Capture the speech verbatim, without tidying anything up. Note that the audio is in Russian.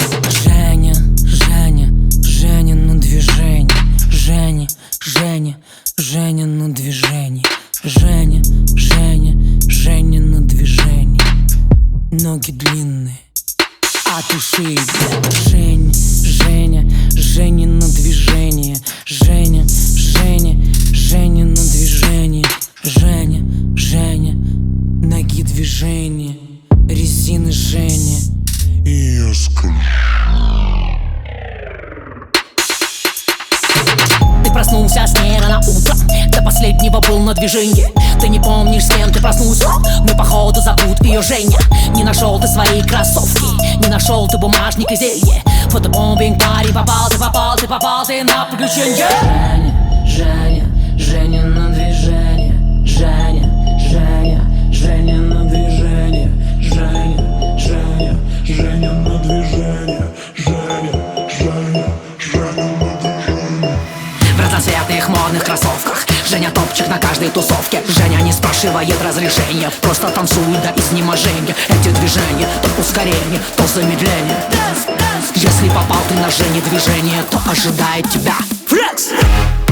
Женя, Женя, Женя на движение. Женя, Женя, Женя на движение. Женя, Женя, Женя на движение. Ноги длинные, от ушей. Женя, Женя, Женя на движение. Женя, Женя, Женя на движение. Женя, Женя, ноги движения. Резины Женя. И я скажу. Ты проснулся с ней рано утром, до последнего был на движении. Ты не помнишь, с кем ты проснулся, но походу зовут ее Женя. Не нашел ты свои кроссовки, не нашел ты бумажник и зелье. Фотобомбинг, парень, попал ты, попал ты, попал ты на приключенье. Женя, Женя, Женя на движение. Женя, Женя, Женя на движение. Женя, Женя, Женя на движение. Женя, Женя, Женя на движение. В разноцветных модных кроссовках Женя топчик на каждой тусовке. Женя не спрашивает разрешения, просто танцует до изнеможения. Эти движения, то ускорение, то замедление. Если попал ты на Жене движение, то ожидает тебя флекс.